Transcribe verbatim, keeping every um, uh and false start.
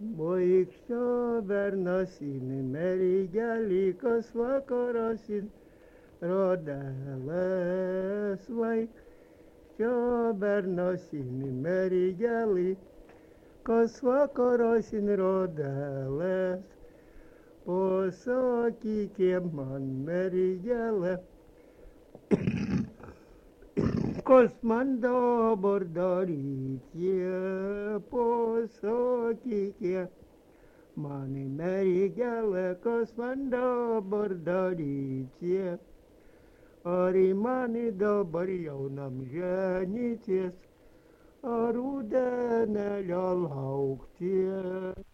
Bо якщо верносін мерігялі косвакоросін родале свай, що верносін мерігялі косвакоросін родалес, посокі кеман мерігяле, космандо бордоріє, посокі кеман Mani merigele kosmando bordoricie, ori mani dobri jaunam ženicies, arudenelio lauktie.